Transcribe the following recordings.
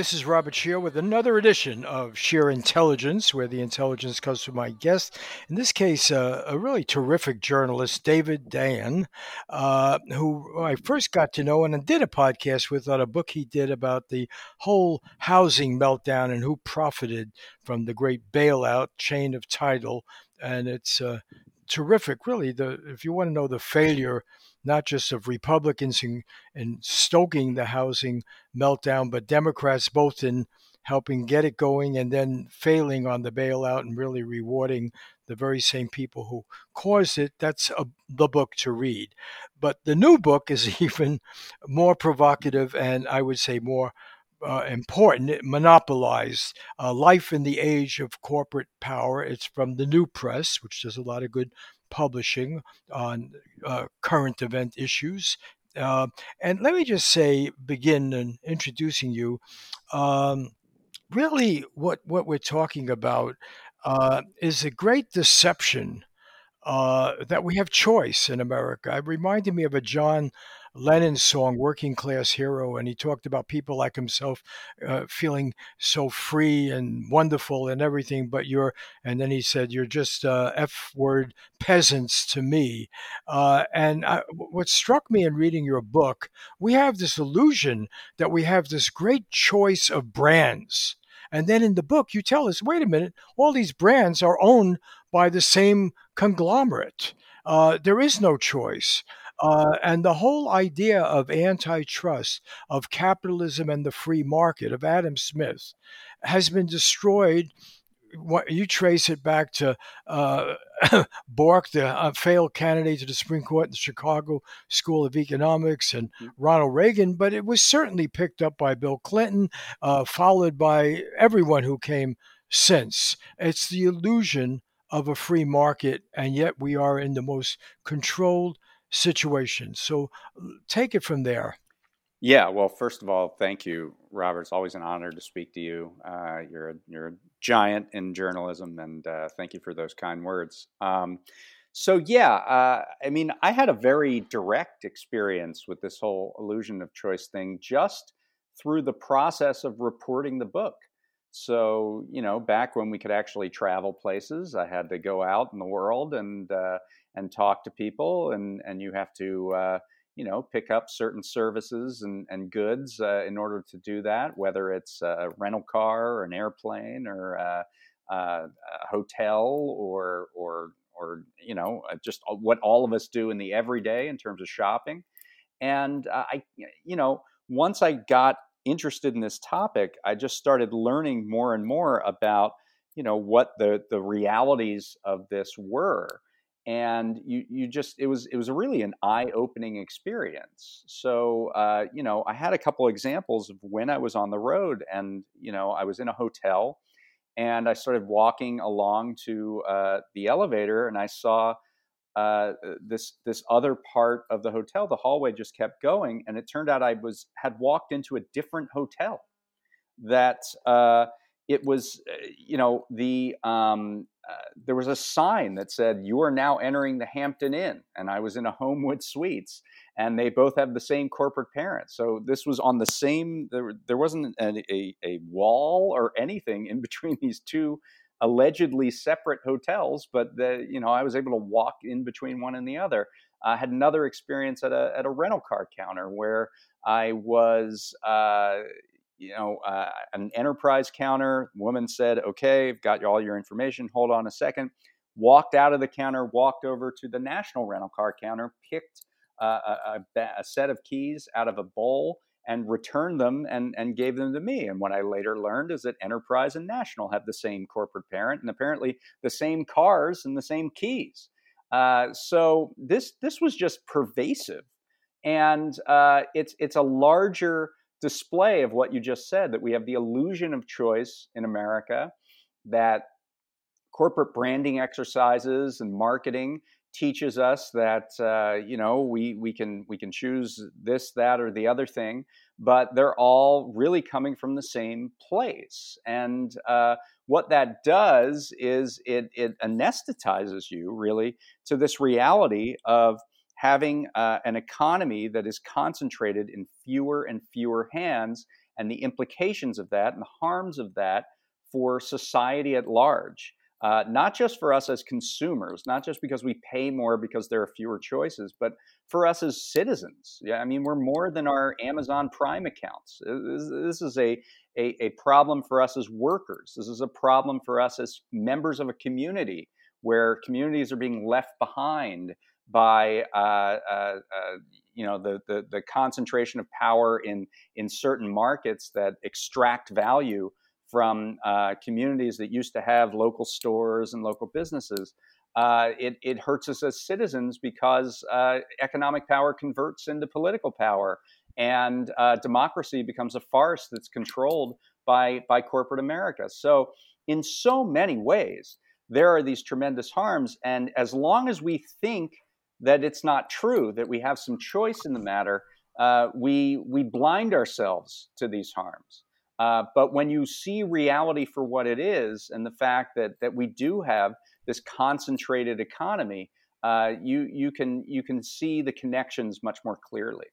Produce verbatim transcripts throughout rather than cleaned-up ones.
this is Robert Shear with another edition of Shear Intelligence, where the intelligence comes from my guest. In this case, uh, a really terrific journalist, David Dayen, uh, who I first got to know and did a podcast with on a book he did about the whole housing meltdown and who profited from the great bailout chain of title. And it's uh, terrific, really. The if you want to know the failure, not just of Republicans in, in stoking the housing meltdown, but Democrats both in helping get it going and then failing on the bailout and really rewarding the very same people who caused it. That's a, the book to read. But the new book is even more provocative and I would say more uh, important. It monopolized uh, life in the age of corporate power. It's from the New Press, which does a lot of good publishing on uh, current event issues. Uh, and let me just say, begin in introducing you. Um, really, what, what we're talking about uh, is a great deception uh, that we have choice in America. It reminded me of a John Lennon song, Working Class Hero, and he talked about people like himself uh, feeling so free and wonderful and everything, but you're, and then he said, you're just uh, F word peasants to me. Uh, and I, what struck me in reading your book, we have this illusion that we have this great choice of brands. And then in the book, you tell us, wait a minute, all these brands are owned by the same conglomerate. Uh, there is no choice. Uh, and the whole idea of antitrust, of capitalism and the free market, of Adam Smith, has been destroyed. What you trace it back to uh, Bork, the uh, failed candidate to the Supreme Court in the Chicago School of Economics, and Ronald Reagan, but it was certainly picked up by Bill Clinton, uh, followed by everyone who came since. It's the illusion of a free market, and yet we are in the most controlled situation. So take it from there. Yeah, well, first of all, thank you, Robert. It's always an honor to speak to you. Uh, you're a, you're a giant in journalism, and uh, thank you for those kind words. Um, so, yeah, uh, I mean, I had a very direct experience with this whole illusion of choice thing just through the process of reporting the book. So, you know, back when we could actually travel places, I had to go out in the world and uh, and talk to people, and and you have to. Uh, you know, pick up certain services and, and goods uh, in order to do that, whether it's a rental car or an airplane or a, a, a hotel or, or, or, you know, just what all of us do in the everyday in terms of shopping. And uh, I, you know, once I got interested in this topic, I just started learning more and more about, you know, what the, the realities of this were. And you, you just, it was, it was really an eye-opening experience. So, uh, you know, I had a couple examples of when I was on the road and, you know, I was in a hotel and I started walking along to uh, the elevator and I saw uh, this, this other part of the hotel. The hallway just kept going. And it turned out I was, had walked into a different hotel that, uh, it was, uh, you know, the, um, uh, there was a sign that said, you are now entering the Hampton Inn. And I was in a Homewood Suites and they both have the same corporate parent. So this was on the same, there, there wasn't a, a, a wall or anything in between these two allegedly separate hotels, but the, you know, I was able to walk in between one and the other. I had another experience at a, at a rental car counter where I was, uh, you know, uh, an enterprise counter. Woman said, okay, I've got all your information. Hold on a second. Walked out of the counter, walked over to the national rental car counter, picked uh, a, a, a set of keys out of a bowl and returned them and, and gave them to me. And what I later learned is that Enterprise and National have the same corporate parent and apparently the same cars and the same keys. Uh, so this this was just pervasive. And uh, it's it's a larger display of what you just said, that we have the illusion of choice in America, that corporate branding exercises and marketing teaches us that uh, you know we we can we can choose this, that, or the other thing, but they're all really coming from the same place. And uh, what that does is it it anesthetizes you really to this reality of having uh, an economy that is concentrated in fewer and fewer hands and the implications of that and the harms of that for society at large. Uh, not just for us as consumers, not just because we pay more because there are fewer choices, but for us as citizens. Yeah, I mean, we're more than our Amazon Prime accounts. This, this is a, a, a problem for us as workers. This is a problem for us as members of a community where communities are being left behind by uh, uh, uh, you know the, the the concentration of power in in certain markets that extract value from uh, communities that used to have local stores and local businesses. Uh, it, it hurts us as citizens because uh, economic power converts into political power, and uh, democracy becomes a farce that's controlled by, by corporate America. So in so many ways, there are these tremendous harms. And as long as we think that it's not true, that we have some choice in the matter, uh, we, we blind ourselves to these harms. Uh, but when you see reality for what it is, and the fact that that we do have this concentrated economy, uh, you you can you can see the connections much more clearly.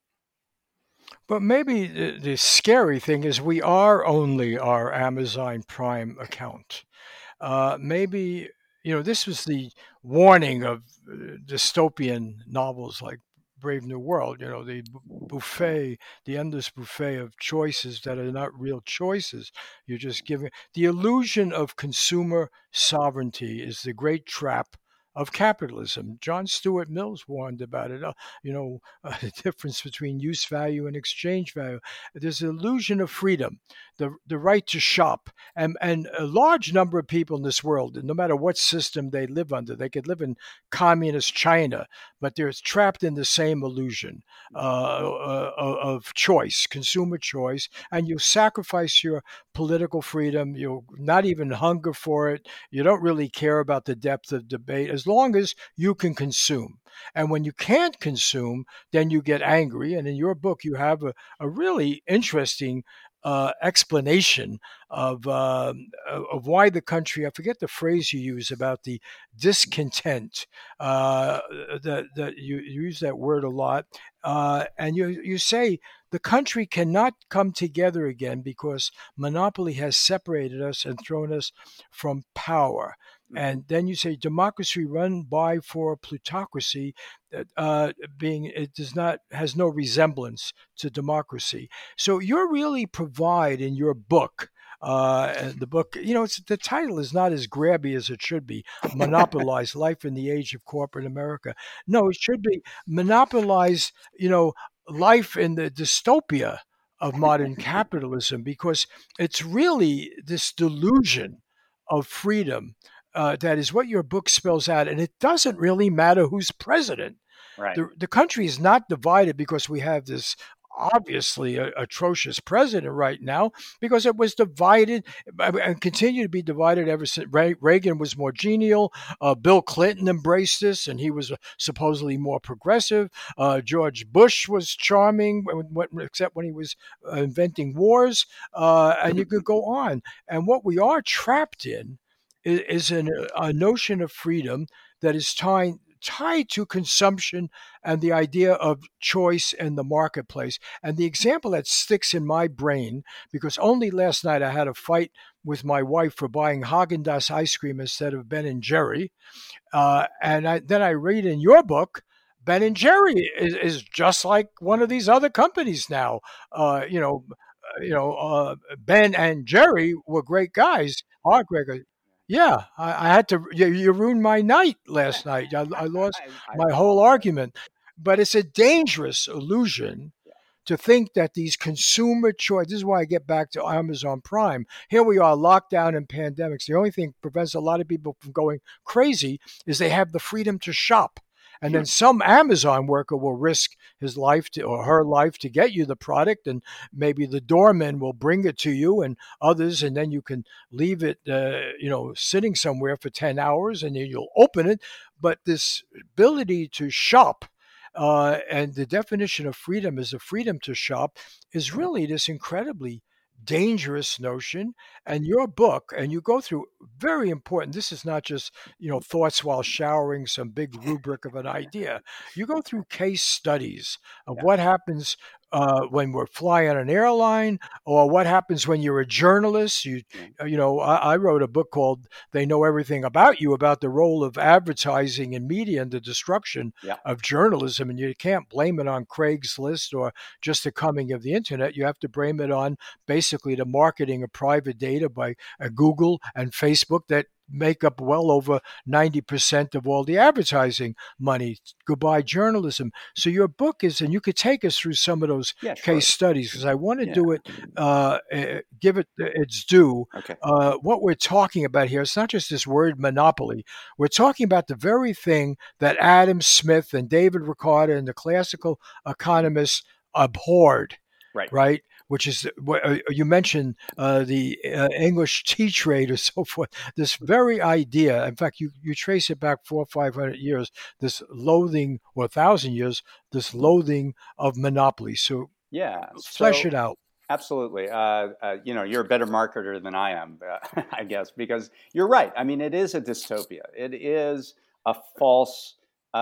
But maybe the, the scary thing is we are only our Amazon Prime account. Uh, maybe, you know, this was the warning of uh, dystopian novels like Brave New World, you know, the buffet, the endless buffet of choices that are not real choices. You're just giving the illusion of consumer sovereignty is the great trap of capitalism. John Stuart Mills warned about it. Uh, you know, uh, the difference between use value and exchange value. There's an illusion of freedom, the the right to shop, and and a large number of people in this world, no matter what system they live under, they could live in communist China, but they're trapped in the same illusion uh, uh, of choice, consumer choice, and you sacrifice your political freedom. You'll not even hunger for it. You don't really care about the depth of debate as long as you can consume. And when you can't consume, then you get angry. And in your book, you have a, a really interesting uh, explanation of uh, of why the country. I forget the phrase you use about the discontent. Uh, that that you, you use that word a lot, uh, and you you say the country cannot come together again because monopoly has separated us and thrown us from power. And then you say democracy run by for plutocracy, uh, being it does not has no resemblance to democracy. So you really provide in your book. Uh, and the book, you know, it's, the title is not as grabby as it should be. Monopolize life in the age of corporate America. No, it should be monopolize. You know, life in the dystopia of modern capitalism, because it's really this delusion of freedom uh, that is what your book spells out. And it doesn't really matter who's president. Right. The, the country is not divided because we have this obviously a, atrocious president right now, because it was divided and continue to be divided ever since Reagan was more genial. Uh, Bill Clinton embraced this, and he was uh, supposedly more progressive. Uh, George Bush was charming, except when he was uh, inventing wars. Uh, and you could go on. And what we are trapped in is, is an, a notion of freedom that is tied tied to consumption and the idea of choice in the marketplace. And the example that sticks in my brain, because only last night I had a fight with my wife for buying Haagen-Dazs ice cream instead of Ben and Jerry. Uh, and I, then I read in your book, Ben and Jerry is, is just like one of these other companies now. Uh, you know, you know, uh, Ben and Jerry were great guys, are great guys. Yeah, I, I had to. You, you ruined my night last night. I, I lost I, I my whole argument. But it's a dangerous illusion to think that these consumer choice. This is why I get back to Amazon Prime. Here we are, lockdown and pandemics. The only thing that prevents a lot of people from going crazy is they have the freedom to shop. And then some Amazon worker will risk his life to, or her life to get you the product, and maybe the doorman will bring it to you and others, and then you can leave it, uh, you know, sitting somewhere for ten hours, and then you'll open it. But this ability to shop, uh, and the definition of freedom is the freedom to shop, is really this incredibly dangerous notion. And your book, and you go through very important, this is not just, you know, thoughts while showering, some big rubric of an idea. You go through case studies of Yeah. what happens uh, when we're flying on an airline, or what happens when you're a journalist. You, Yeah. uh, you know, I, I wrote a book called "They Know Everything About You," about the role of advertising and media and the destruction Yeah. of journalism. And you can't blame it on Craigslist or just the coming of the internet. You have to blame it on basically the marketing of private data by uh, Google and Facebook that make up well over ninety percent of all the advertising money. Goodbye journalism. So your book is, and you could take us through some of those Yeah, case sure. studies, because I want to Yeah. do it, uh, uh, give it its due. Okay. Uh, what we're talking about here, it's not just this word monopoly. We're talking about the very thing that Adam Smith and David Ricardo and the classical economists abhorred, Right. right? Which is what uh, you mentioned, uh, the uh, English tea trade or so forth. This very idea, in fact, you, you trace it back four or five hundred years. This loathing, or a thousand years, this loathing of monopoly. So Yeah. flesh So it out. absolutely. Uh, uh, you know, you're a better marketer than I am, uh, I guess, because you're right. I mean, it is a dystopia. It is a false, uh,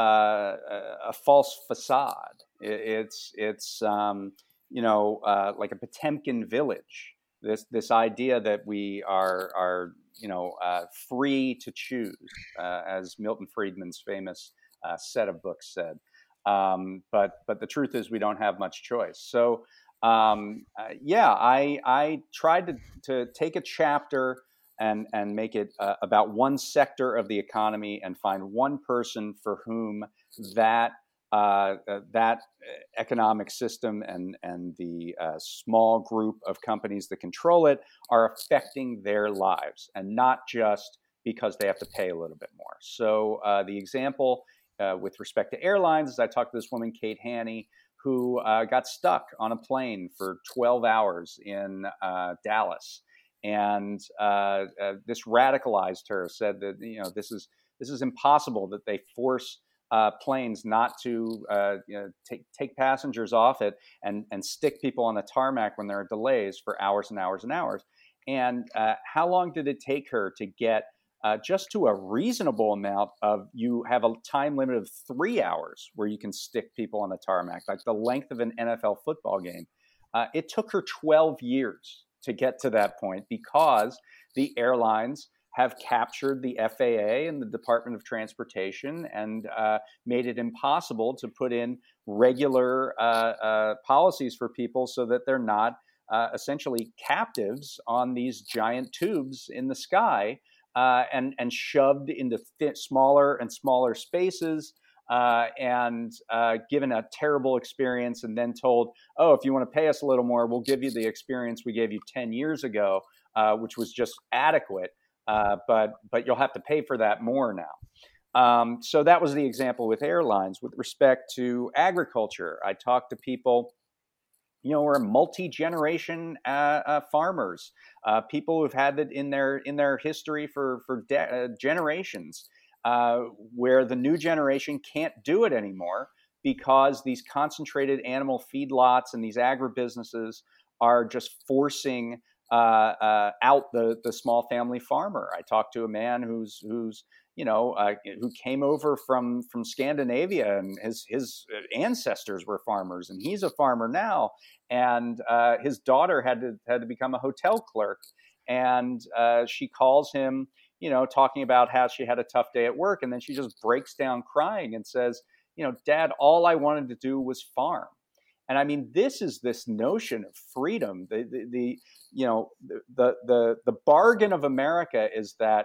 a false facade. It, it's, it's, um, you know, uh, like a Potemkin village. This, this idea that we are, are, you know, uh, free to choose, uh, as Milton Friedman's famous uh, set of books said. Um, but, but the truth is, we don't have much choice. So. Um, uh, yeah, I I tried to to take a chapter and and make it uh, about one sector of the economy and find one person for whom that uh, uh, that economic system and and the uh, small group of companies that control it are affecting their lives, and not just because they have to pay a little bit more. So uh, the example uh, with respect to airlines is I talked to this woman, Kate Haney, who uh, got stuck on a plane for twelve hours in uh, Dallas, and uh, uh, this radicalized her. Said that you know this is this is impossible, that they force uh, planes not to uh, you know, take take passengers off it and and stick people on the tarmac when there are delays for hours and hours and hours. And uh, how long did it take her to get uh, just to a reasonable amount of, you have a time limit of three hours where you can stick people on the tarmac, like the length of an N F L football game. Uh, it took her twelve years to get to that point because the airlines have captured the F A A and the Department of Transportation and uh, made it impossible to put in regular uh, uh, policies for people so that they're not uh, essentially captives on these giant tubes in the sky. Uh, and and shoved into th- smaller and smaller spaces, uh, and uh, given a terrible experience, and then told, "Oh, if you want to pay us a little more, we'll give you the experience we gave you ten years ago, uh, which was just adequate, uh, but but you'll have to pay for that more now." Um, so that was the example with airlines. With respect to agriculture, I talked to people. You know, we're multi-generation uh, uh, farmers, uh, people who've had it in their in their history for for de- uh, generations, uh, where the new generation can't do it anymore because these concentrated animal feedlots and these agribusinesses are just forcing uh, uh, out the the small family farmer. I talked to a man who's who's you know, uh, who came over from from Scandinavia, and his his ancestors were farmers, and he's a farmer now. And uh, his daughter had to had to become a hotel clerk, and uh, she calls him, you know, talking about how she had a tough day at work, and then she just breaks down crying and says, you know, Dad, all I wanted to do was farm. And I mean, this is this notion of freedom. The the, the you know the the the bargain of America is that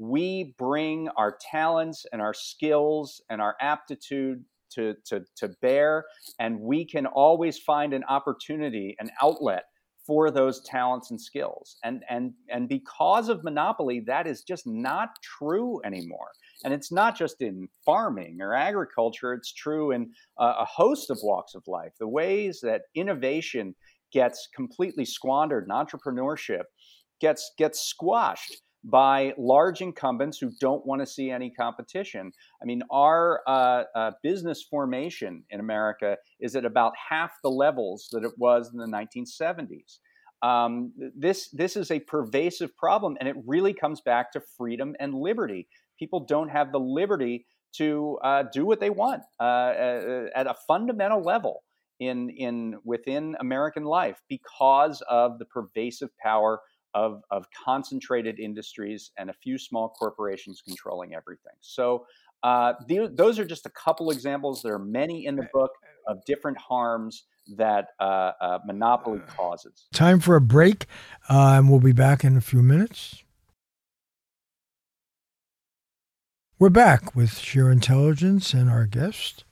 we bring our talents and our skills and our aptitude to, to, to bear, and we can always find an opportunity, an outlet for those talents and skills. And, and, and because of monopoly, that is just not true anymore. And it's not just in farming or agriculture, it's true in a, a host of walks of life. The ways that innovation gets completely squandered and entrepreneurship gets, gets squashed by large incumbents who don't want to see any competition. I mean, our uh, uh, business formation in America is at about half the levels that it was in the nineteen seventies. Um, this this is a pervasive problem, and it really comes back to freedom and liberty. People don't have the liberty to uh, do what they want uh, at a fundamental level. in in within American life because of the pervasive power of of concentrated industries and a few small corporations controlling everything. So uh, the, those are just a couple examples. There are many in the book of different harms that uh, uh, monopoly causes. Time for a break, uh, and we'll be back in a few minutes. We're back with Sheer Intelligence and our guest.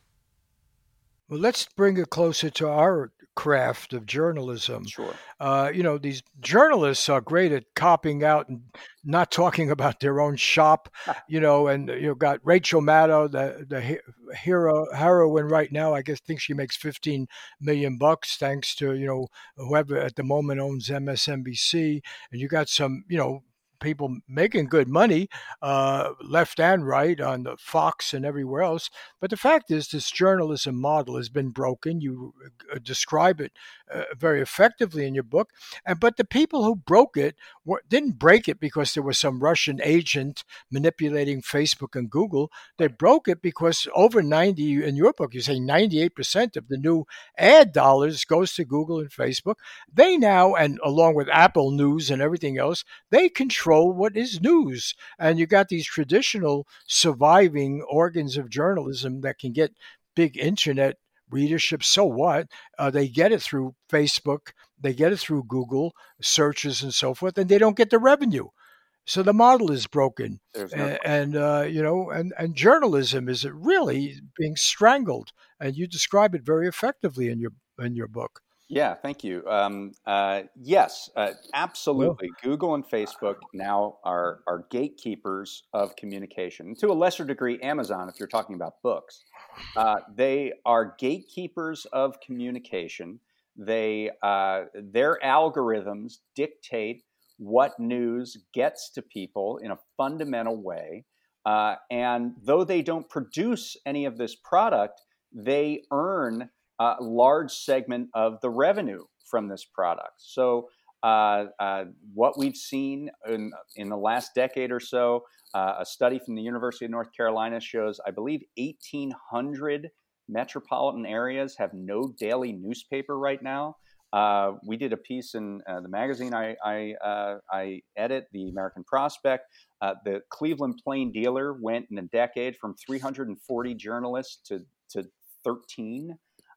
Well, let's bring it closer to our craft of journalism. Sure. Uh, you know, these journalists are great at copying out and not talking about their own shop. You know, and you've got Rachel Maddow, the the hero heroine right now. I guess think she makes fifteen million bucks thanks to you know whoever at the moment owns M S N B C. And you got some you know people making good money, uh, left and right on the Fox and everywhere else. But the fact is, this journalism model has been broken. You uh, describe it uh, very effectively in your book. And but the people who broke it were, didn't break it because there was some Russian agent manipulating Facebook and Google. They broke it because over ninety, in your book, you say ninety-eight percent of the new ad dollars goes to Google and Facebook. They now, and along with Apple News and everything else, they control what is news. And you got these traditional surviving organs of journalism that can get big internet readership. So what? Uh, they get it through Facebook, they get it through Google searches and so forth, and they don't get the revenue. So the model is broken. No and, and uh, you know, and, and journalism is really being strangled. And you describe it very effectively in your in your book. Yeah, thank you. Um, uh, yes, uh, absolutely. Well, Google and Facebook now are are gatekeepers of communication. To a lesser degree, Amazon, if you're talking about books, uh, they are gatekeepers of communication. They uh, their algorithms dictate what news gets to people in a fundamental way, uh, and though they don't produce any of this product, they earn a large segment of the revenue from this product. So uh, uh, what we've seen in, in the last decade or so, uh, a study from the University of North Carolina shows, I believe, eighteen hundred metropolitan areas have no daily newspaper right now. Uh, we did a piece in uh, the magazine I I, uh, I edit, the American Prospect. Uh, the Cleveland Plain Dealer went in a decade from three hundred forty journalists to, to thirteen.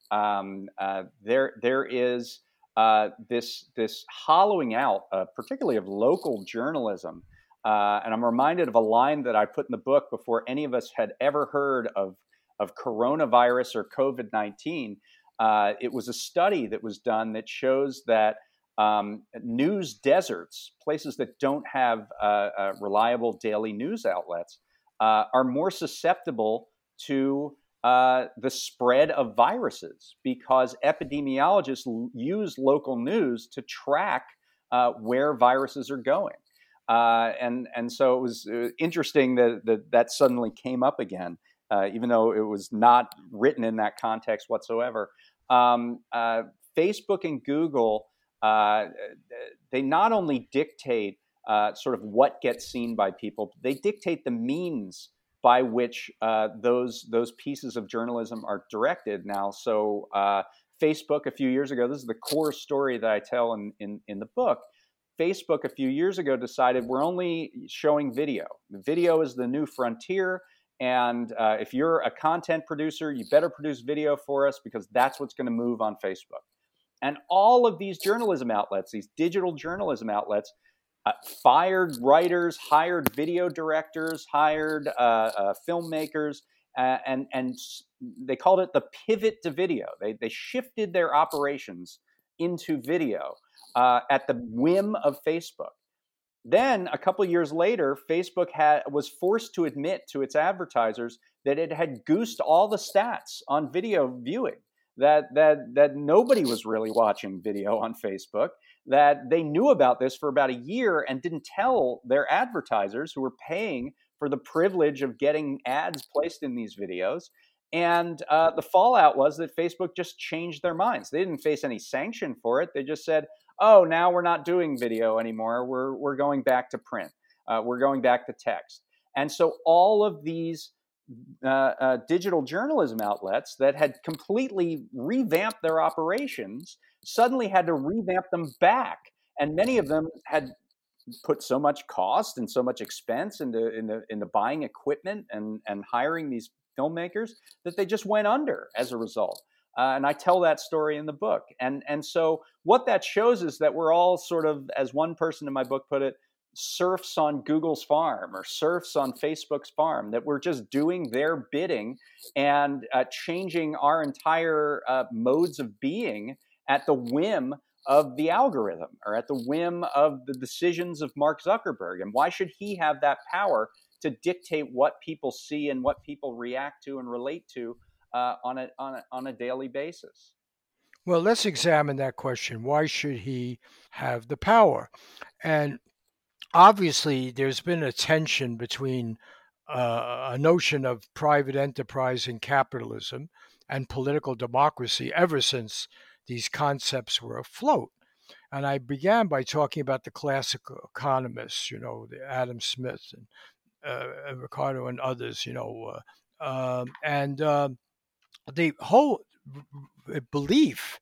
Um, uh, there, there is uh, this this hollowing out, uh, particularly of local journalism, uh, and I'm reminded of a line that I put in the book before any of us had ever heard of of coronavirus or COVID nineteen. Uh, it was a study that was done that shows that um, news deserts, places that don't have uh, uh, reliable daily news outlets, uh, are more susceptible to Uh, the spread of viruses because epidemiologists l- use local news to track uh, where viruses are going. Uh, and, and so it was uh, interesting that, that that suddenly came up again, uh, even though it was not written in that context whatsoever. Um, uh, Facebook and Google, uh, they not only dictate uh, sort of what gets seen by people, they dictate the means by which uh, those those pieces of journalism are directed now. So uh, Facebook a few years ago, this is the core story that I tell in, in, in the book. Facebook a few years ago decided we're only showing video. Video is the new frontier. And uh, if you're a content producer, you better produce video for us because that's what's going to move on Facebook. And all of these journalism outlets, these digital journalism outlets, Uh, fired writers, hired video directors, hired uh, uh, filmmakers, uh, and and they called it the pivot to video. They they shifted their operations into video uh, at the whim of Facebook. Then a couple of years later, Facebook had was forced to admit to its advertisers that it had goosed all the stats on video viewing. That that that nobody was really watching video on Facebook. That they knew about this for about a year and didn't tell their advertisers who were paying for the privilege of getting ads placed in these videos. And uh, the fallout was that Facebook just changed their minds. They didn't face any sanction for it. They just said, oh, now we're not doing video anymore. We're, we're going back to print. Uh, we're going back to text. And so all of these uh, uh, digital journalism outlets that had completely revamped their operations suddenly had to revamp them back. And many of them had put so much cost and so much expense into into, into buying equipment and, and hiring these filmmakers that they just went under as a result. Uh, and I tell that story in the book. And, and so what that shows is that we're all sort of, as one person in my book put it, serfs on Google's farm or serfs on Facebook's farm, that we're just doing their bidding and uh, changing our entire uh, modes of being at the whim of the algorithm or at the whim of the decisions of Mark Zuckerberg. And why should he have that power to dictate what people see and what people react to and relate to uh, on a, on a on a daily basis? Well, let's examine that question. Why should he have the power? And obviously, there's been a tension between uh, a notion of private enterprise and capitalism and political democracy ever since these concepts were afloat. And I began by talking about the classical economists, you know, the Adam Smith and uh, Ricardo and others, you know, uh, um, and uh, the whole belief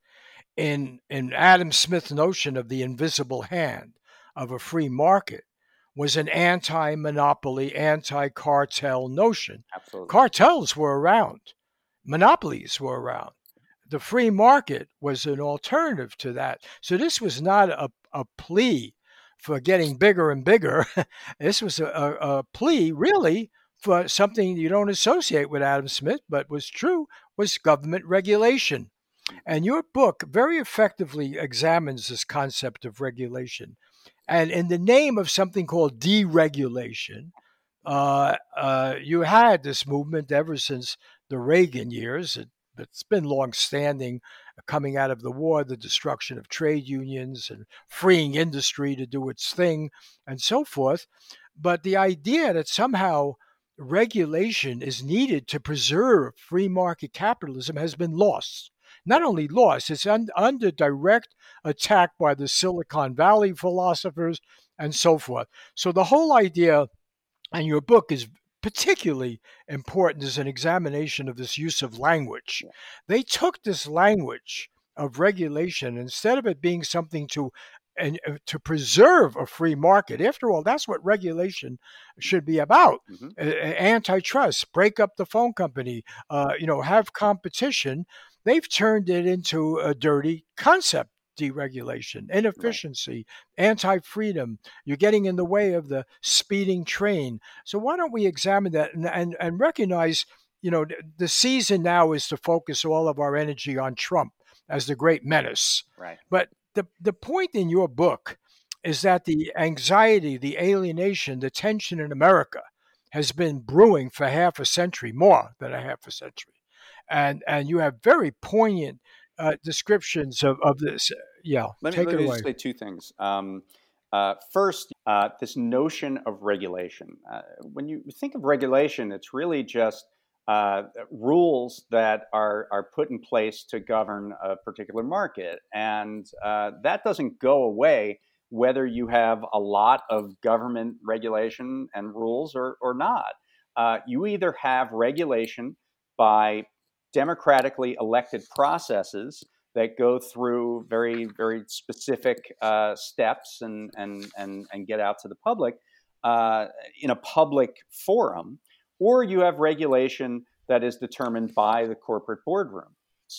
in in Adam Smith's notion of the invisible hand of a free market was an anti-monopoly, anti-cartel notion. Absolutely. Cartels were around, monopolies were around. The free market was an alternative to that. So this was not a, a plea for getting bigger and bigger. This was a, a, a plea, really, for something you don't associate with Adam Smith, but was true, was government regulation. And your book very effectively examines this concept of regulation. And in the name of something called deregulation, uh, uh, you had this movement ever since the Reagan years. It, it's been long-standing, coming out of the war, the destruction of trade unions and freeing industry to do its thing and so forth. But the idea that somehow regulation is needed to preserve free market capitalism has been lost. Not only lost, it's un- under direct attack by the Silicon Valley philosophers and so forth. So the whole idea, and your book is particularly important, as an examination of this use of language. They took this language of regulation, instead of it being something to and uh, to preserve a free market. After all, that's what regulation should be about. Mm-hmm. Uh, antitrust, break up the phone company, uh, you know, have competition. They've turned it into a dirty concept. Deregulation, inefficiency, right. Anti-freedom. You're getting in the way of the speeding train. So why don't we examine that and, and, and recognize, you know, the season now is to focus all of our energy on Trump as the great menace. Right. But the, the point in your book is that the anxiety, the alienation, the tension in America has been brewing for half a century, more than a half a century. And, and you have very poignant Uh, descriptions of, of this. Yeah, let me, take let it me away. just say two things. Um, uh, first, uh, this notion of regulation. Uh, when you think of regulation, it's really just uh, rules that are, are put in place to govern a particular market. And uh, that doesn't go away whether you have a lot of government regulation and rules or, or not. Uh, you either have regulation by democratically elected processes that go through very, very specific uh, steps and, and, and, and get out to the public uh, in a public forum, or you have regulation that is determined by the corporate boardroom,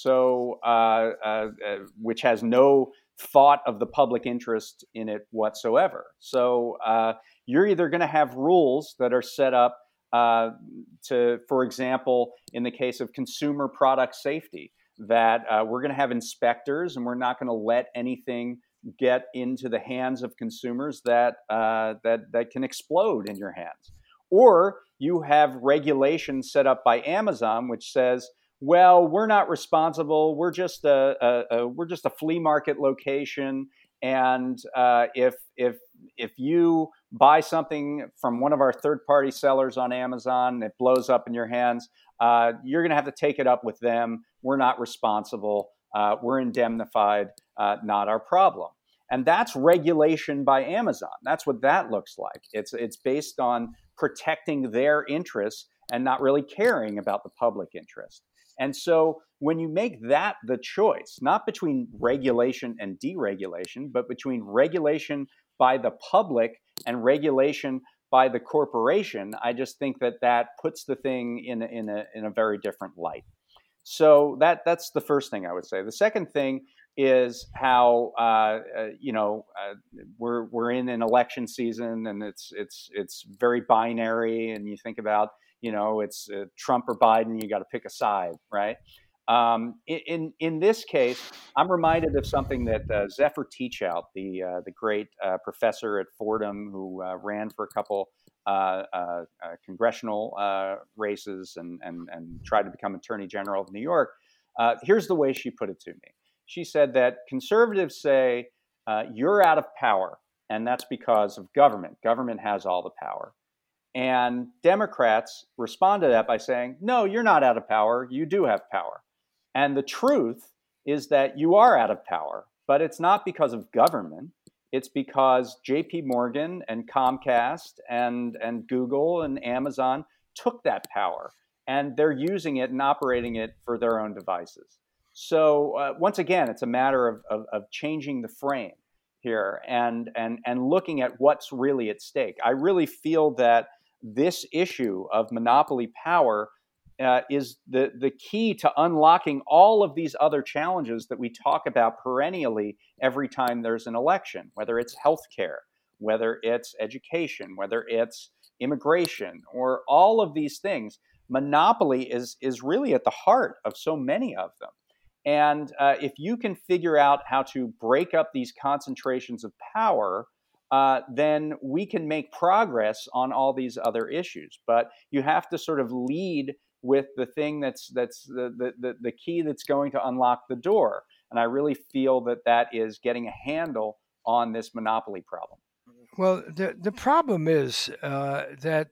so uh, uh, uh, which has no thought of the public interest in it whatsoever. So uh, you're either going to have rules that are set up Uh, to, for example, in the case of consumer product safety, that uh, we're going to have inspectors and we're not going to let anything get into the hands of consumers that uh, that that can explode in your hands. Or you have regulation set up by Amazon, which says, well, we're not responsible. We're just a, a, a we're just a flea market location, and uh, if if if you buy something from one of our third-party sellers on Amazon and it blows up in your hands, uh, you're going to have to take it up with them. We're not responsible. Uh, we're indemnified, uh, not our problem. And that's regulation by Amazon. That's what that looks like. It's it's based on protecting their interests and not really caring about the public interest. And so when you make that the choice, not between regulation and deregulation, but between regulation by the public and regulation by the corporation, I just think that that puts the thing in a, in a, in a very different light. So that that's the first thing I would say. The second thing is how uh, uh, you know uh, we're we're in an election season, and it's it's it's very binary. And you think about you know it's uh, Trump or Biden. You got to pick a side, right? Um, in in this case, I'm reminded of something that uh, Zephyr Teachout, the uh, the great uh, professor at Fordham, who uh, ran for a couple uh, uh, uh, congressional uh, races and, and and tried to become Attorney General of New York. Uh, here's the way she put it to me. She said that conservatives say uh, you're out of power, and that's because of government. Government has all the power. And Democrats respond to that by saying, no, you're not out of power. You do have power. And the truth is that you are out of power, but it's not because of government. It's because J P Morgan and Comcast and, and Google and Amazon took that power, and they're using it and operating it for their own devices. So uh, once again, it's a matter of, of, of changing the frame here and, and, and looking at what's really at stake. I really feel that this issue of monopoly power uh, is the, the key to unlocking all of these other challenges that we talk about perennially every time there's an election, whether it's healthcare, whether it's education, whether it's immigration, or all of these things. Monopoly is, is really at the heart of so many of them. And uh, if you can figure out how to break up these concentrations of power, uh, then we can make progress on all these other issues. But you have to sort of lead with the thing that's that's the, the, the key that's going to unlock the door. And I really feel that that is getting a handle on this monopoly problem. Well, the, the problem is uh, that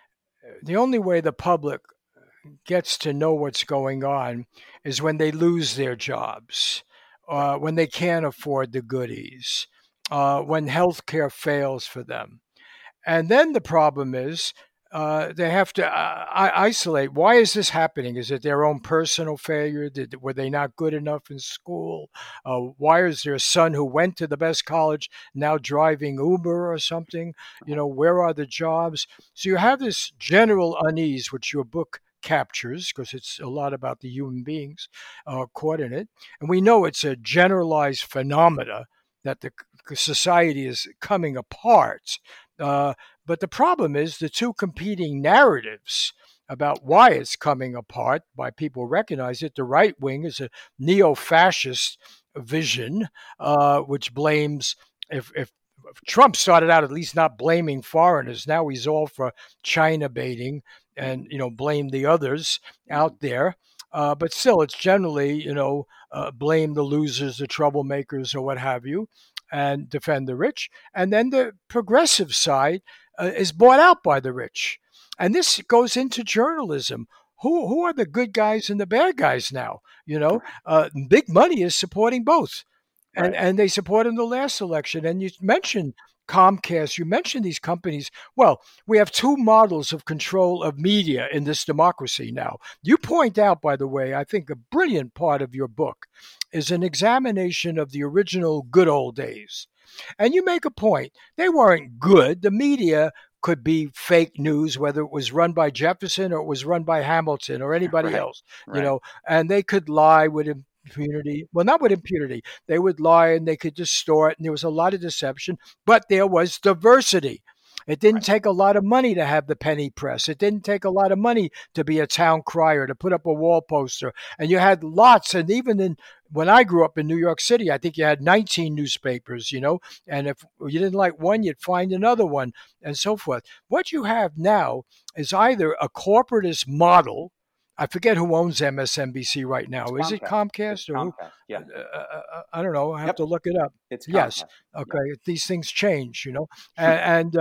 the only way the public gets to know what's going on is when they lose their jobs, uh, when they can't afford the goodies, uh, when healthcare fails for them. And then the problem is uh, they have to uh, isolate. Why is this happening? Is it their own personal failure? Did, were they not good enough in school? Uh, why is their son who went to the best college now driving Uber or something? You know, where are the jobs? So you have this general unease, which your book captures, because it's a lot about the human beings uh, caught in it. And we know it's a generalized phenomena that the society is coming apart. Uh, but the problem is the two competing narratives about why it's coming apart, by people recognize it. The right wing is a neo-fascist vision, uh, which blames, if, if Trump started out at least not blaming foreigners, now he's all for China baiting and, you know, blame the others out there. Uh, but still, it's generally, you know, uh, blame the losers, the troublemakers, or what have you, and defend the rich. And then the progressive side uh, is bought out by the rich. And this goes into journalism. Who who are the good guys and the bad guys now? You know, uh, big money is supporting both. And, right. and they supported in the last election. And you mentioned Comcast, you mentioned these companies. Well, we have two models of control of media in this democracy now. You point out, by the way, I think a brilliant part of your book is an examination of the original good old days. And you make a point. They weren't good. The media could be fake news, whether it was run by Jefferson or it was run by Hamilton or anybody right. else, right. you know, and they could lie with impunity. Well, not with impunity. They would lie and they could distort, and there was a lot of deception, but there was diversity. It didn't right. take a lot of money to have the penny press. It didn't take a lot of money to be a town crier, to put up a wall poster. And you had lots. And even in when I grew up in New York City, I think you had nineteen newspapers, you know, and if you didn't like one, you'd find another one and so forth. What you have now is either a corporatist model. I forget who owns M S N B C right now. It's Is Comcast. it Comcast it's or Comcast. who? Yeah. Uh, uh, I don't know. I have yep. to look it up. It's Comcast. Yes. Okay. Yep. These things change, you know, and, and uh,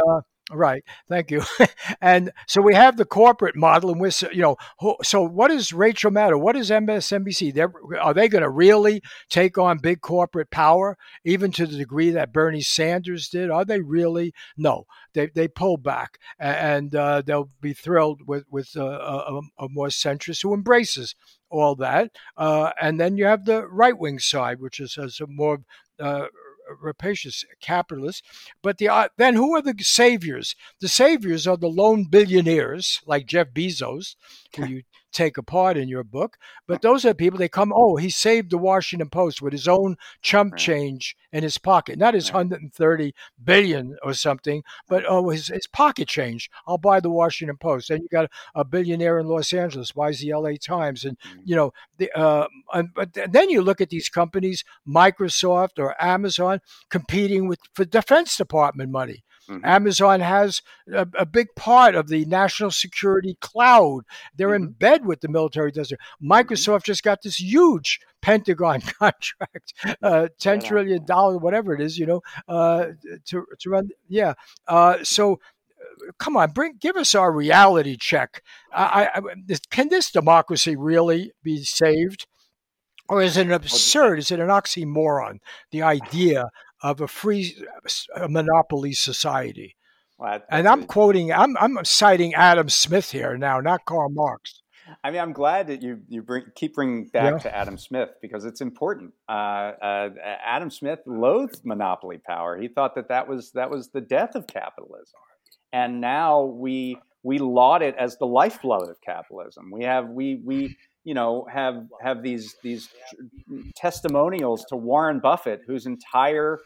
Right. Thank you. And so we have the corporate model, and we're, s- you know, who- so what is Rachel Maddow? What is M S N B C? They're, are they going to really take on big corporate power, even to the degree that Bernie Sanders did? Are they really? No, they they pull back, a- and uh, they'll be thrilled with with uh, a, a, a more centrist who embraces all that. Uh, and then you have the right wing side, which is, is a more uh, rapacious capitalist. But the uh, then who are the saviors? The saviors are the lone billionaires like Jeff Bezos, who you take apart in your book. But those are people. They come. Oh, he saved the Washington Post with his own chump Right, change in his pocket, not his right, one hundred thirty billion or something, but right. oh, his, his pocket change. I'll buy the Washington Post. Then you got a billionaire in Los Angeles buys the L A Times, and Mm, you know the. Uh, and, but then you look at these companies, Microsoft or Amazon, competing with for Defense Department money. mhm, Amazon has a, a big part of the national security cloud. They're in mhm, bed with the military. Doesn't mhm. Microsoft just got this huge Pentagon contract, uh, ten Right on. trillion dollars, whatever it is, you know, uh, to to run. Yeah. Uh, so come on, bring give us our reality check. I, I, can this democracy really be saved? Or is it an Well, th- absurd? Is it an oxymoron? The idea of a free a monopoly society. well, that- And that's I'm a. quoting, I'm, I'm citing Adam Smith here now, not Karl Marx. I mean, I'm glad that you you bring keep bringing back Yeah. to Adam Smith because it's important. Uh, uh, Adam Smith loathed monopoly power. He thought that that was that was the death of capitalism, and now we we laud it as the lifeblood of capitalism. We have we we you know have have these these testimonials to Warren Buffett, whose entire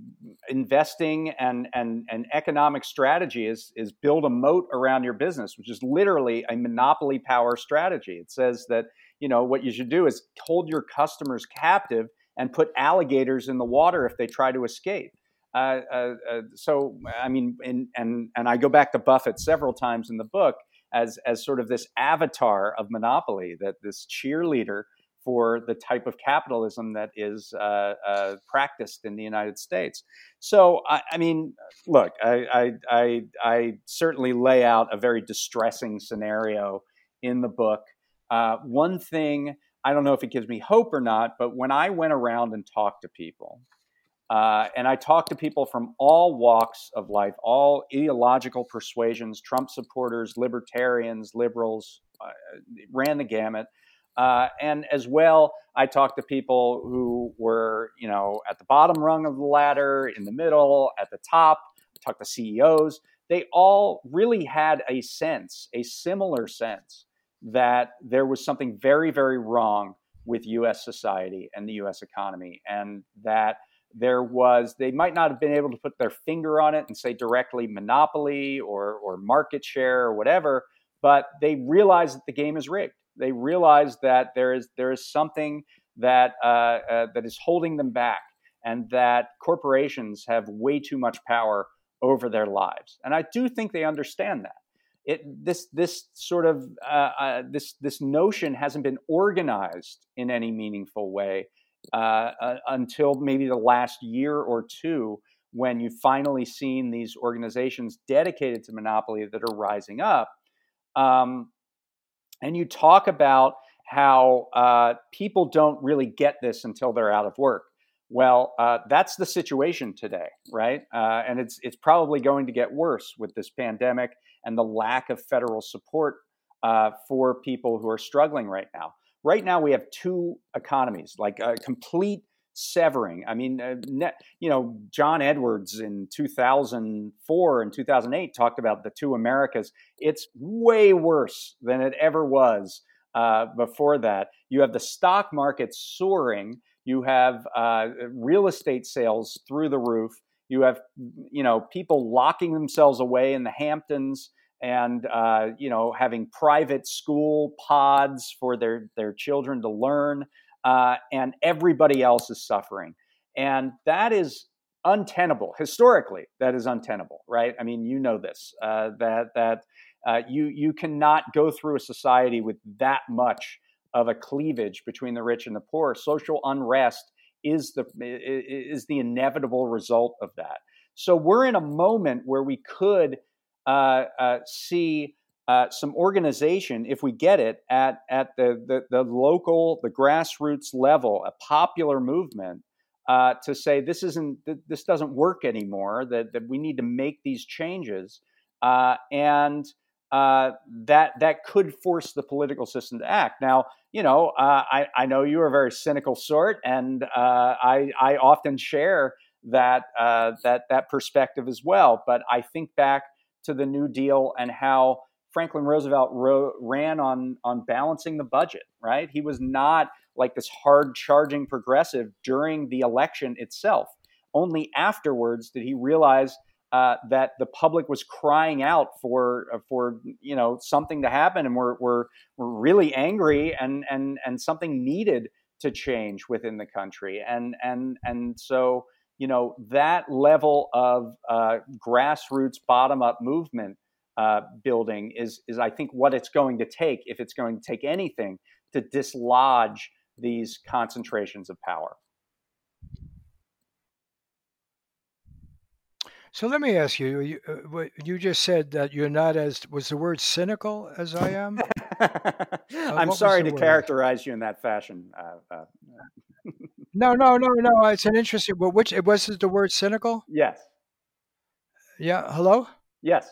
investing and and and economic strategy is is build a moat around your business, which is literally a monopoly power strategy. It says that you know what you should do is hold your customers captive and put alligators in the water if they try to escape. Uh, uh, uh, so I mean, in, and and I go back to Buffett several times in the book as as sort of this avatar of monopoly, that this cheerleader for the type of capitalism that is uh, uh, practiced in the United States. So, I, I mean, look, I, I, I, I certainly lay out a very distressing scenario in the book. Uh, one thing, I don't know if it gives me hope or not, but when I went around and talked to people, uh, and I talked to people from all walks of life, all ideological persuasions, Trump supporters, libertarians, liberals, uh, ran the gamut. Uh, and as well, I talked to people who were, you know, at the bottom rung of the ladder, in the middle, at the top. I talked to C E Os. They all really had a sense, a similar sense, that there was something very, very wrong with U S society and the U S economy, and that there was they might not have been able to put their finger on it and say directly monopoly or or market share or whatever, but they realize that the game is rigged. They realize that there is there is something that uh, uh, that is holding them back, and that corporations have way too much power over their lives. And I do think they understand that. It this this sort of uh, uh, this this notion hasn't been organized in any meaningful way uh, uh, until maybe the last year or two, when you've finally seen these organizations dedicated to monopoly that are rising up. Um, and you talk about how uh, people don't really get this until they're out of work. Well, uh, that's the situation today, right? Uh, and it's it's probably going to get worse with this pandemic and the lack of federal support uh, for people who are struggling right now. Right now, we have two economies, like a complete severing. I mean, uh, net, you know, John Edwards in two thousand four and two thousand eight talked about the two Americas. It's way worse than it ever was uh, before that. You have the stock market soaring. You have uh, real estate sales through the roof. You have, you know, people locking themselves away in the Hamptons and, uh, you know, having private school pods for their, their children to learn. Uh, and everybody else is suffering. And that is untenable. Historically, that is untenable, right? I mean, you know this, uh, that, that uh, you, you cannot go through a society with that much of a cleavage between the rich and the poor. Social unrest is the is the inevitable result of that. So we're in a moment where we could uh, uh, see uh, some organization, if we get it, at at the, the the local, the grassroots level, a popular movement uh, to say this isn't this doesn't work anymore. That that we need to make these changes, uh, and uh, that that could force the political system to act. Now, you know, uh, I I know you are a very cynical sort, and uh, I I often share that uh, that that perspective as well. But I think back to the New Deal and how Franklin Roosevelt ro- ran on on balancing the budget. Right, he was not like this hard charging progressive during the election itself. Only afterwards did he realize uh, that the public was crying out for uh, for you know something to happen, and we're we're, we're really angry, and and and something needed to change within the country, and and and so you know that level of uh, grassroots bottom up movement uh, building is is I think what it's going to take, if it's going to take anything, to dislodge these concentrations of power. So let me ask you, you, uh, what- you just said that you're not as, was the word cynical as I am? Uh, I'm what was sorry the to word? characterize you in that fashion. Uh, uh, No, no, no, no. It's an interesting, well, which, was it the word cynical? yes, Yeah. Hello? yes.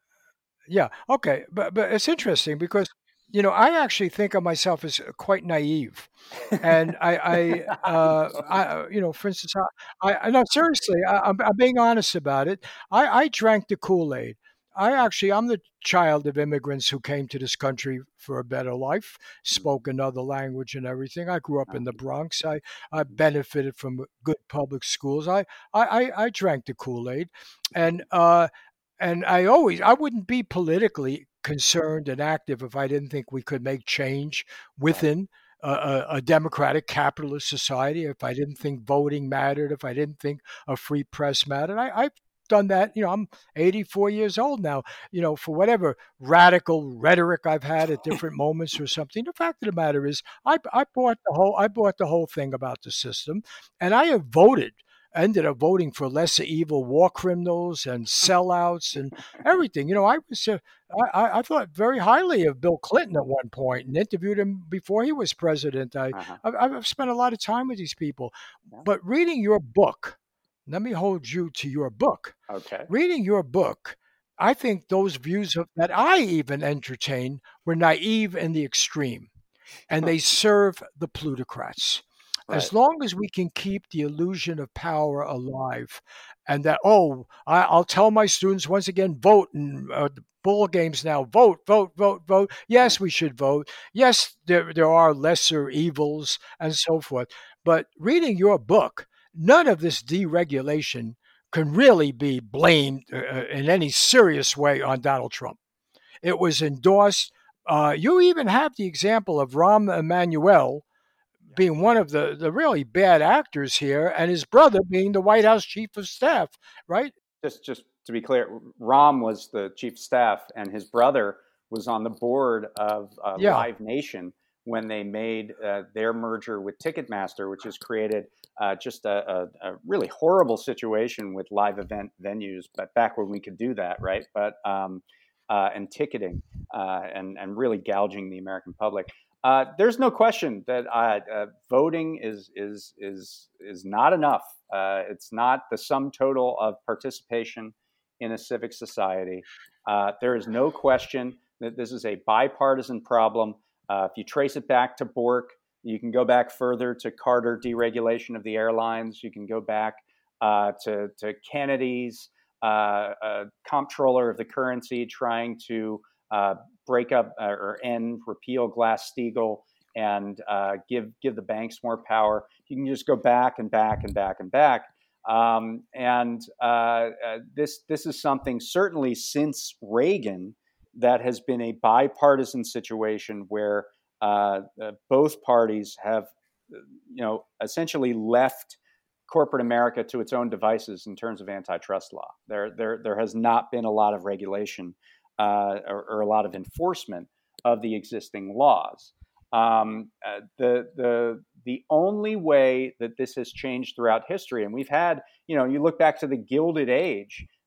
Yeah. Okay. But, but it's interesting because, you know, I actually think of myself as quite naive. And I, I, uh, I, uh, you know, for instance, I, I no, seriously, I, I'm, I'm being honest about it. I, I drank the Kool-Aid. I actually, I'm the child of immigrants who came to this country for a better life, spoke another language and everything. I grew up in the Bronx. I, I benefited from good public schools. I, I, I I drank the Kool-Aid, and uh, and I always, I wouldn't be politically concerned and active if I didn't think we could make change Right. within a, a, a democratic capitalist society, if I didn't think voting mattered, if I didn't think a free press mattered. I, I've done that. You know, I'm eighty-four years old now, you know, for whatever radical rhetoric I've had at different moments or something. The fact of the matter is I, I bought the whole, I bought the whole thing about the system, and I have voted, ended up voting for lesser evil war criminals and sellouts and everything. You know, I was uh, I, I thought very highly of Bill Clinton at one point and interviewed him before he was president. I, Uh-huh. I've, I've spent a lot of time with these people. Yeah. But reading your book, let me hold you to your book. Okay. Reading your book, I think those views of, that I even entertain were naive in the extreme, and they serve the plutocrats. Right. As long as we can keep the illusion of power alive, and that, oh, I, I'll tell my students once again, vote in uh, the ball games now, vote, vote, vote, vote. Right. Yes, we should vote. Yes, there, there are lesser evils and so forth. But reading your book, none of this deregulation can really be blamed uh, uh, in any serious way on Donald Trump. It was endorsed. Uh, you even have the example of Rahm Emanuel being one of the, the really bad actors here, and his brother being the White House chief of staff, right? Just just to be clear, Ram was the chief of staff, and his brother was on the board of uh, Yeah. Live Nation when they made uh, their merger with Ticketmaster, which has created uh, just a, a, a really horrible situation with live event venues. But back when we could do that, right? But um, uh, and ticketing uh, and and really gouging the American public. Uh, there's no question that uh, uh, voting is is is is not enough. Uh, it's not the sum total of participation in a civic society. Uh, there is no question that this is a bipartisan problem. Uh, if you trace it back to Bork, you can go back further to Carter deregulation of the airlines. You can go back uh, to, to Kennedy's uh, uh, comptroller of the currency trying to uh, break up uh, or end, repeal Glass-Steagall, and uh, give give the banks more power. You can just go back and back and back and back. Um, and uh, uh, this this is something certainly since Reagan that has been a bipartisan situation where uh, uh, both parties have, you know, essentially left corporate America to its own devices in terms of antitrust law. There there there has not been a lot of regulation uh, or, or a lot of enforcement of the existing laws. Um, uh, the the the only way that this has changed throughout history, and we've had, you know, you look back to the Gilded Age,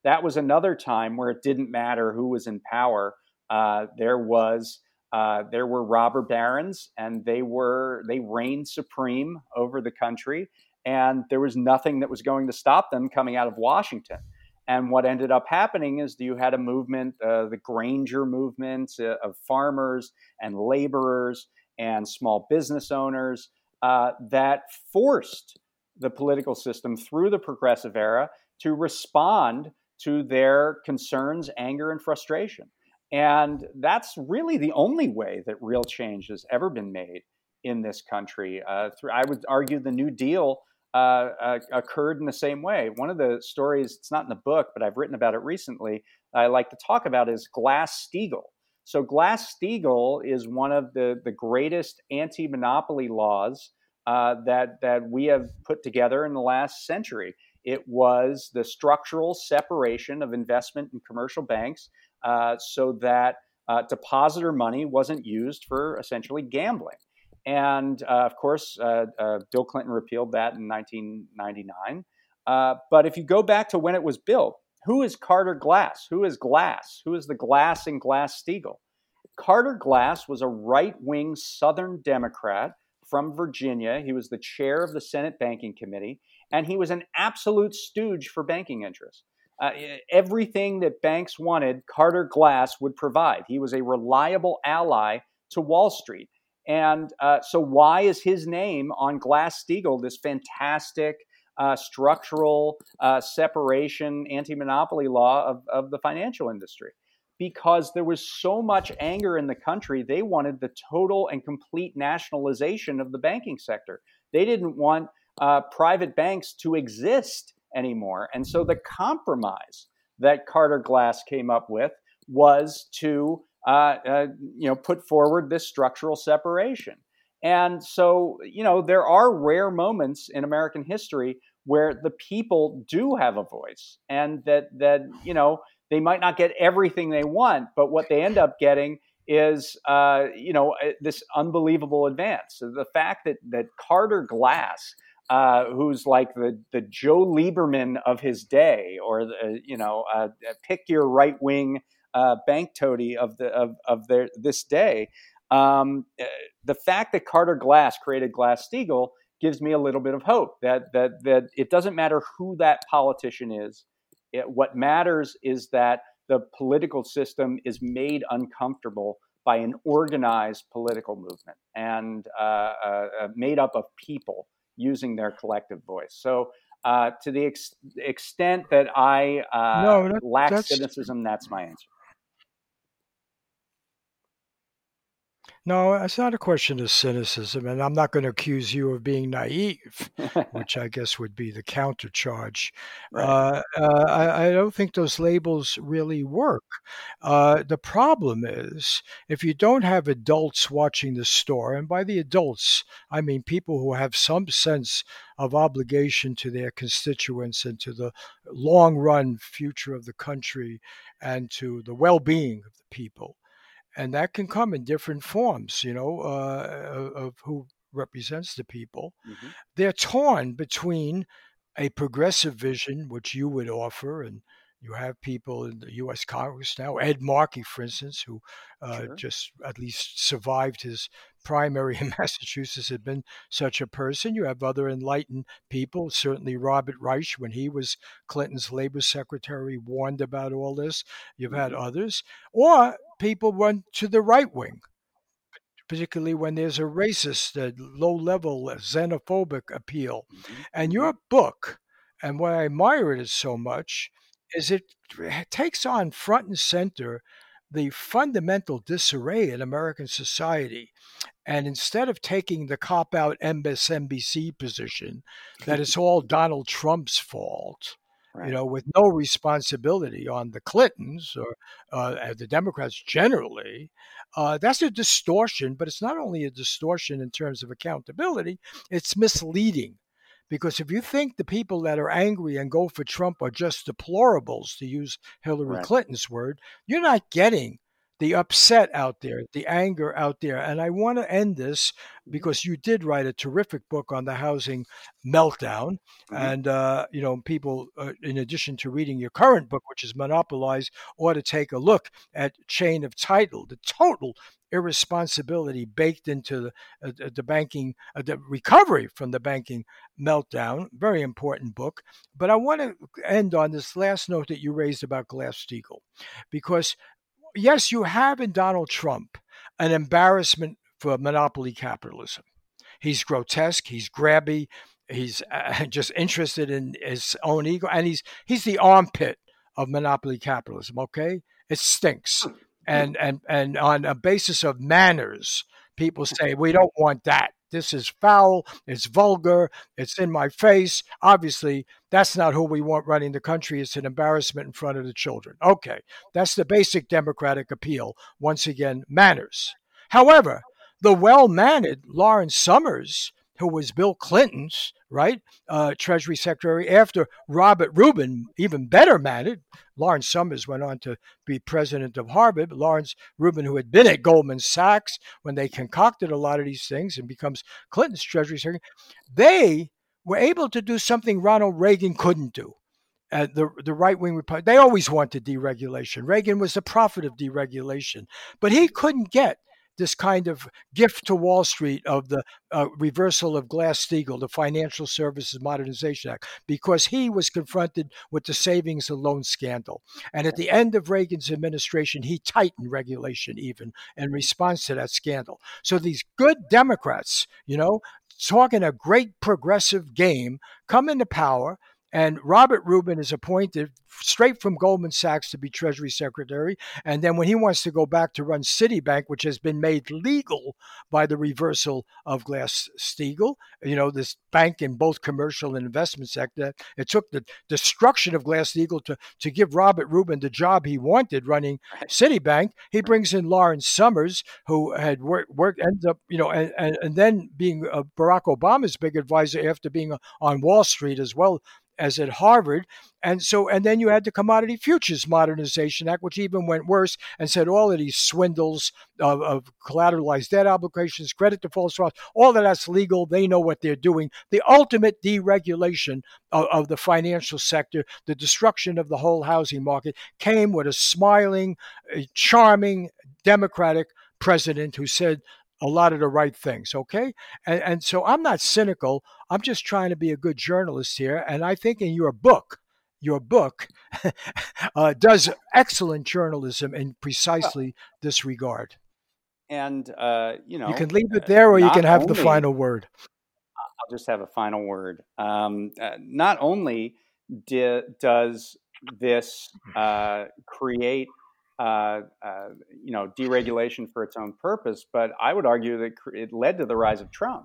that was another time where it didn't matter who was in power. Uh, there was uh, there were robber barons, and they were they reigned supreme over the country, and there was nothing that was going to stop them coming out of Washington. And what ended up happening is you had a movement, uh, the Granger movement uh, of farmers and laborers and small business owners uh, that forced the political system through the progressive era to respond to their concerns, anger, and frustration. And that's really the only way that real change has ever been made in this country. Uh, through, I would argue the New Deal uh, uh, occurred in the same way. One of the stories, it's not in the book, but I've written about it recently, I like to talk about is Glass-Steagall. So Glass-Steagall is one of the, the greatest anti-monopoly laws uh, that, that we have put together in the last century. It was the structural separation of investment in commercial banks uh, so that uh, depositor money wasn't used for essentially gambling. And uh, of course, uh, uh, Bill Clinton repealed that in nineteen ninety-nine. Uh, but if you go back to when it was built, who is Carter Glass? Who is Glass? Who is the Glass in Glass-Steagall? Carter Glass was a right-wing Southern Democrat from Virginia. He was the chair of the Senate Banking Committee, and he was an absolute stooge for banking interests. Uh, everything that banks wanted, Carter Glass would provide. He was a reliable ally to Wall Street. And uh, so why is his name on Glass-Steagall, this fantastic uh, structural uh, separation anti-monopoly law of, of the financial industry? Because there was so much anger in the country, they wanted the total and complete nationalization of the banking sector. They didn't want uh, private banks to exist anymore. And so the compromise that Carter Glass came up with was to uh, uh, you know, put forward this structural separation. And so, you know, there are rare moments in American history where the people do have a voice, and that, that you know, they might not get everything they want, but what they end up getting is, uh, you know, this unbelievable advance. So the fact that that Carter Glass, uh, who's like the the Joe Lieberman of his day, or the, you know, uh, pick your right wing uh, bank toady of the of of their this day, um, the fact that Carter Glass created Glass-Steagall gives me a little bit of hope that that that it doesn't matter who that politician is. It, what matters is that the political system is made uncomfortable by an organized political movement and uh, uh, made up of people using their collective voice. So uh, to the ex- extent that I uh, No, that, lack that's cynicism, that's my answer. No, it's not a question of cynicism, and I'm not going to accuse you of being naive, which I guess would be the countercharge. Right. Uh, uh, I, I don't think those labels really work. Uh, the problem is if you don't have adults watching the store, and by the adults, I mean people who have some sense of obligation to their constituents and to the long run future of the country and to the well being of the people. And that can come in different forms, you know, uh, of who represents the people. Mm-hmm. They're torn between a progressive vision, which you would offer, and you have people in the U S Congress now, Ed Markey, for instance, who uh, Sure. just at least survived his primary in Massachusetts, had been such a person. You have other enlightened people, certainly Robert Reich, when he was Clinton's labor secretary, warned about all this. You've had Mm-hmm. others. Or people run to the right wing, particularly when there's a racist, uh, low-level, xenophobic appeal. Mm-hmm. And Mm-hmm. your book, and why I admire it so much, is it takes on front and center the fundamental disarray in American society. And instead of taking the cop-out M S N B C position that it's all Donald Trump's fault, Right. you know, with no responsibility on the Clintons or uh, the Democrats generally, uh, that's a distortion. But it's not only a distortion in terms of accountability, it's misleading. Because if you think the people that are angry and go for Trump are just deplorables, to use Hillary Right. Clinton's word, you're not getting the upset out there, the anger out there. And I want to end this Mhm. because you did write a terrific book on the housing meltdown. Mhm. And, uh, you know, people, uh, in addition to reading your current book, which is Monopolized, ought to take a look at Chain of Title, the total irresponsibility baked into the, uh, the banking, uh, the recovery from the banking meltdown. Very important book. But I want to end on this last note that you raised about Glass-Steagall, because yes, you have in Donald Trump an embarrassment for monopoly capitalism. He's grotesque. He's grabby. He's uh, just interested in his own ego, and he's he's the armpit of monopoly capitalism. Okay, it stinks, and and and on a basis of manners, people say we don't want that. This is foul. It's vulgar. It's in my face. Obviously, that's not who we want running the country. It's an embarrassment in front of the children. Okay, that's the basic democratic appeal. Once again, manners. However, the well-mannered Lawrence Summers, who was Bill Clinton's right uh, Treasury Secretary after Robert Rubin, even better mannered. Lawrence Summers went on to be president of Harvard. Lawrence Rubin, who had been at Goldman Sachs when they concocted a lot of these things, and becomes Clinton's Treasury Secretary, they were able to do something Ronald Reagan couldn't do. Uh, the the right wing Republic, they always wanted deregulation. Reagan was the prophet of deregulation, but he couldn't get this kind of gift to Wall Street of the uh, reversal of Glass-Steagall, the Financial Services Modernization Act, because he was confronted with the savings and loan scandal. And at the end of Reagan's administration, he tightened regulation even in response to that scandal. So these good Democrats, you know, talking a great progressive game, come into power. And Robert Rubin is appointed straight from Goldman Sachs to be Treasury Secretary. And then when he wants to go back to run Citibank, which has been made legal by the reversal of Glass-Steagall, you know, this bank in both commercial and investment sector, it took the destruction of Glass-Steagall to, to give Robert Rubin the job he wanted running Citibank. He brings in Lawrence Summers, who had worked, worked ends up, you know, and, and, and then being uh, Barack Obama's big advisor after being on Wall Street as well as at Harvard. And so, and then you had the Commodity Futures Modernization Act, which even went worse and said all of these swindles of, of collateralized debt obligations, credit defaults, all of that's legal. They know what they're doing. The ultimate deregulation of, of the financial sector, the destruction of the whole housing market, came with a smiling, charming Democratic president who said a lot of the right things, okay? And, and so I'm not cynical. I'm just trying to be a good journalist here. And I think in your book, your book uh, does excellent journalism in precisely this regard. And, uh, you You can know, leave uh, it there or you not can have the only, final word. I'll just have a final word. Um, uh, not only di- does this uh, create, uh, uh, you know, deregulation for its own purpose, but I would argue that it led to the rise of Trump.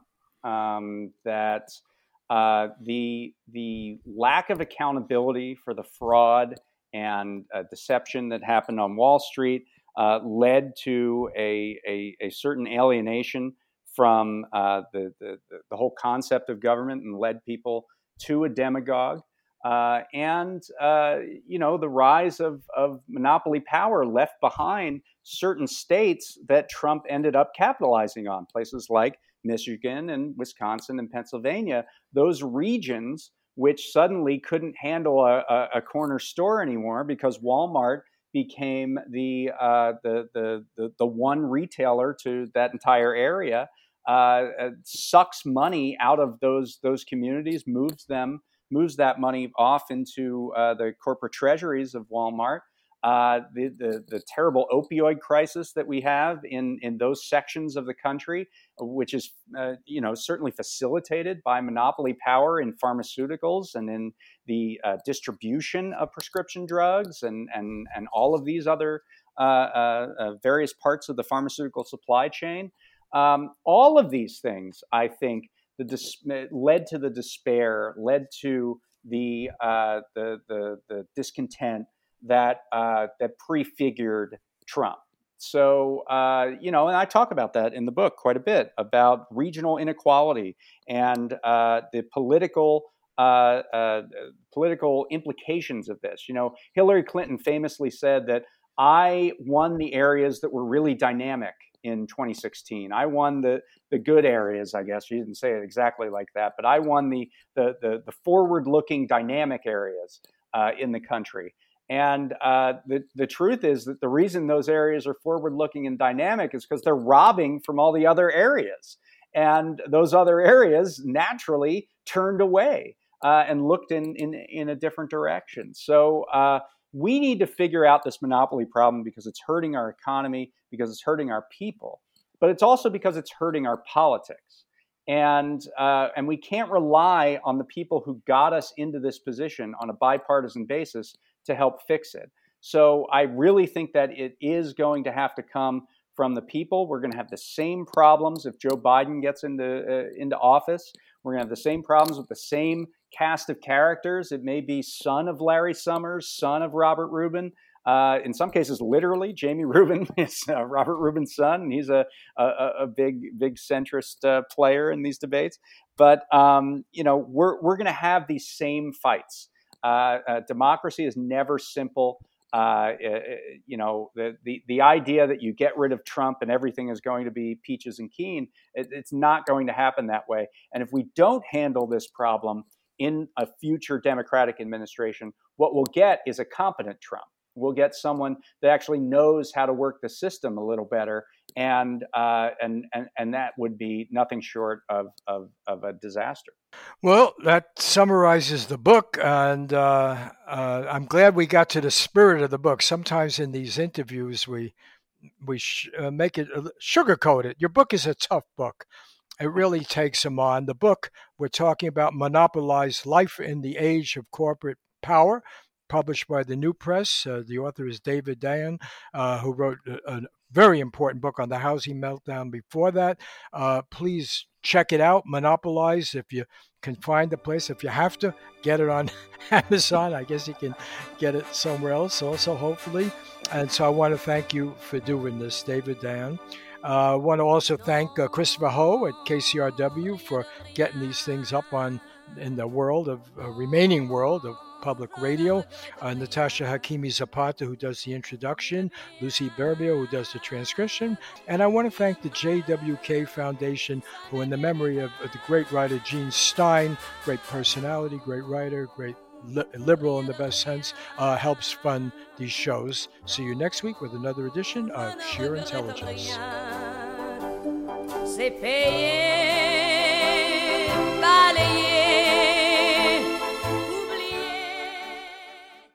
Um, that uh, the the lack of accountability for the fraud and uh, deception that happened on Wall Street uh, led to a, a, a certain alienation from uh, the, the the whole concept of government, and led people to a demagogue. Uh, and uh, you know, the rise of, of monopoly power left behind certain states that Trump ended up capitalizing on, places like Michigan and Wisconsin and Pennsylvania. Those regions which suddenly couldn't handle a, a, a corner store anymore because Walmart became the, uh, the, the the the one retailer to that entire area. Uh, sucks money out of those those communities, moves them moves that money off into uh, the corporate treasuries of Walmart. Uh, the, the the terrible opioid crisis that we have in in those sections of the country, which is uh, you know certainly facilitated by monopoly power in pharmaceuticals and in the uh, distribution of prescription drugs and and and all of these other uh, uh, uh, various parts of the pharmaceutical supply chain. Um, all of these things, I think, the dis- led to the despair, led to the uh, the, the the discontent that uh, that prefigured Trump. So uh, you know, and I talk about that in the book quite a bit, about regional inequality and uh, the political uh, uh, political implications of this. You know, Hillary Clinton famously said that I won the areas that were really dynamic in twenty sixteen. I won the the good areas, I guess. You didn't say it exactly like that, but I won the the the, the forward-looking dynamic areas uh, in the country. And uh, the, the truth is that the reason those areas are forward-looking and dynamic is because they're robbing from all the other areas. And those other areas naturally turned away uh, and looked in, in, in a different direction. So uh, we need to figure out this monopoly problem because it's hurting our economy, because it's hurting our people, but it's also because it's hurting our politics. And uh, and we can't rely on the people who got us into this position on a bipartisan basis to help fix it. So I really think that it is going to have to come from the people. We're going to have the same problems if Joe Biden gets into uh, into office. We're going to have the same problems with the same cast of characters. It may be son of Larry Summers, son of Robert Rubin. Uh, in some cases, literally, Jamie Rubin is uh, Robert Rubin's son, and he's a a, a big big centrist uh, player in these debates. But um, you know, we're we're going to have these same fights. Uh, uh, democracy is never simple. Uh, you know, the, the the idea that you get rid of Trump and everything is going to be peaches and keen, it, it's not going to happen that way. And if we don't handle this problem in a future Democratic administration, what we'll get is a competent Trump. We'll get someone that actually knows how to work the system a little better, and uh, and and and that would be nothing short of of, of a disaster. Well, that summarizes the book, and uh, uh, I'm glad we got to the spirit of the book. Sometimes in these interviews, we we sh- uh, make it uh, sugarcoat it. Your book is a tough book. It really takes them on. The book we're talking about, Monopolized Life in the Age of Corporate Power, published by the New Press. Uh, the author is David Dayen, uh, who wrote a, a very important book on the housing meltdown before that. Uh, please check it out, Monopolized, if you can find the place. If you have to, get it on Amazon. I guess you can get it somewhere else also, hopefully. And so I want to thank you for doing this, David Dayen. Uh, I want to also thank uh, Christopher Ho at K C R W for getting these things up on in the world of uh, remaining world of public radio, uh, Natasha Hakimi Zapata, who does the introduction, Lucy Berbio, who does the transcription, and I want to thank the J W K Foundation, who in the memory of, of the great writer Gene Stein, great personality, great writer, great li- liberal in the best sense, uh, helps fund these shows. See you next week with another edition of Sheer Intelligence.